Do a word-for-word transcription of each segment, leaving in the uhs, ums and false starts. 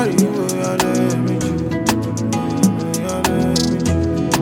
Kari mo yale méjì. Yale méjì.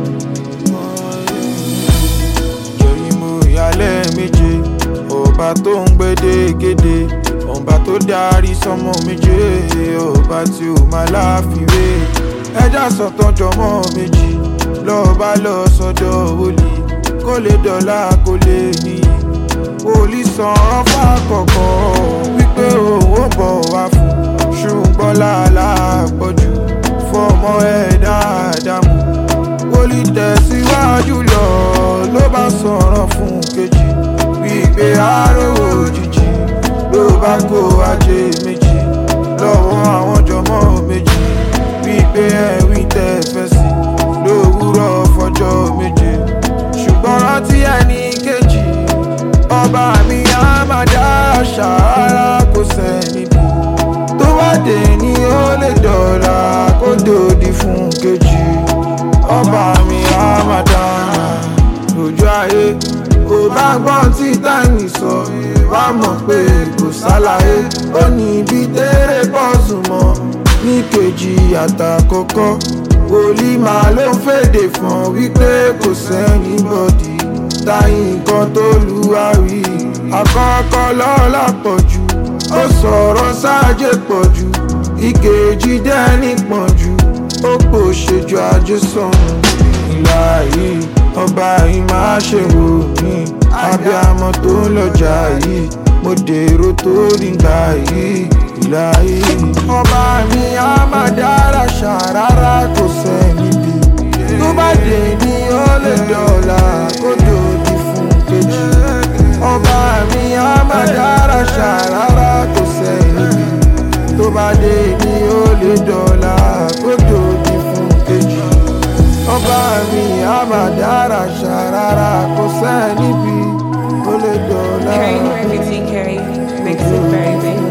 Kari mo yale méjì. Ọba tó ń gbédè gédé. Ọba tó darí sọ́mọ méje. Ọba tí ó máa láfiwé. Ẹja sọ̀tàn jọmọ méjì. Lọ́ba lọ sọ́dọ̀ wòlíì. Kó lè dọ́là kó lè níyì. Wòlíì sọ̀rọ̀ fákọ̀kọ̀ wípé òun bọ̀ wá fún. Ṣùgbọ́n làálà pọ̀jù fọmọ ẹ̀dá Ádámù. Wòlíì tẹ̀síwájú lọ ló bá sọ̀rọ̀ fún kejì. Wípé àròwò òjijì ló bá kó ajé méjì lọ́wọ́ àwọn jọmọ méjì. Wípé ẹ̀wìn tẹ̀ fẹ́ sí lówùúrọ̀ fọjọ́ méje. Ṣùgbọ́n rántí ẹni kejì. Ọba mi á máa dá ṣàrà kò sẹ́ni bí. Tó bá dé ní ó lè dọ̀la kó dòdì fún kejì. Ọba mi á máa dá lójú ayé. Kò bá gbọ́n tí táìmì sọ wá mọ̀ pé kò ṣàlàyé. Ó ní ibi tẹ́rẹ̀ bọ́ọ̀sù mọ́ ní kejì àtàkọ́kọ́. Wòlíì máa ló ń fèdè fún wípé kò sẹ́ni bọ́dì. Táyì nǹkan tó lùwárí. Àkọ́kọ́ lọ́la pọ̀jù. Ó sọ̀rọ̀ sáájé pọ̀jù. Ìkejì dẹ́ni pọ̀jù. Ó pò ṣèjọ ajé sọ̀rùn. Ìlà yìí ọba yìí máa ṣe wò mí. Abiyamọ tó ń lọ́jà yìí. Mo dèrò tó nígbà yìí. Ìlà yìí ọba mi á máa dára ṣàrárá kò sẹ́ni bí. Tó bá dé ní ó lè dọ̀la kó dòdì fún kejì. Ọba mi á máa dára ṣàrárá kò sẹ́ni bí. Tó bá dé ní ó lè dọ̀la kó dòdì fún kejì. Ọba mi á máa dára ṣàrárá kò sẹ́ni bí. Ó lè dọ̀la. Carry everything, carry makes it very big.